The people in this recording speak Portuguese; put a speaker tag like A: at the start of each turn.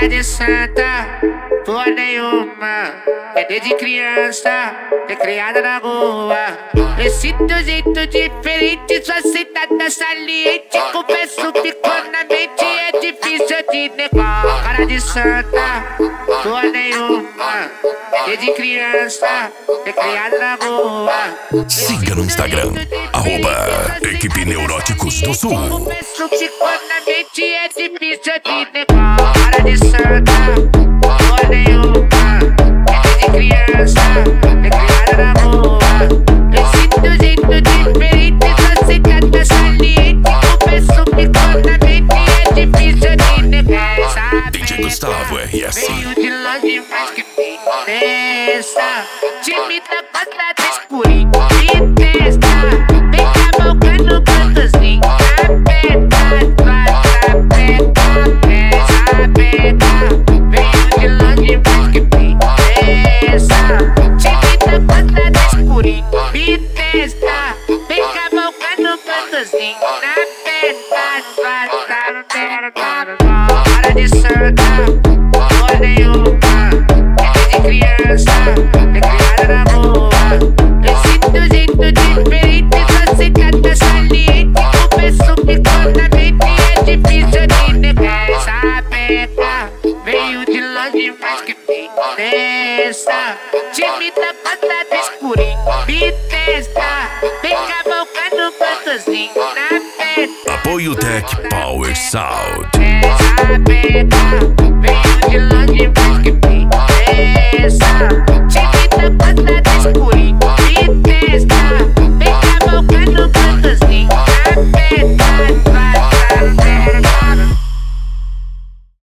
A: Cara de santa, porra nenhuma. É desde criança, é criada na rua. Esse teu jeito diferente, sua sentada saliente. Confesso, ficou na mente, é difícil de negar. Cara de santa, porra nenhuma. É desde criança, é criada na rua.
B: Siga no Instagram, @Equipe Neuróticos do Sul.
A: Confesso, ficou na mente, é difícil de negar. Cara de santa, porra nenhuma. É desde criança, é criada na rua. Esse teu jeito diferente, sua sentada saliente. Confesso, ficou na mente, é difícil de negar.
B: DJ Gustavo RS.
A: Veio de longe, mas que me testa. Time da passada escurinho, me testa. Vem cavalcando no cantozinho. Aperta, veio de longe, mas que me testa. Time da passada escurinho, me testa. Vem cavalcando no cantozinho. Cara de santa, porra nenhuma. É de criança, é criada na rua. Esse teu jeito diferente, sua sentada saliente. Confesso, ficou na mente, é difícil de negar. Essa peca veio de longe, mas que me testa. Time da passada escurinho, me testa. Vem cavalcando no cantozinho.
B: Apoio Tech Power Sound.
A: Essa peca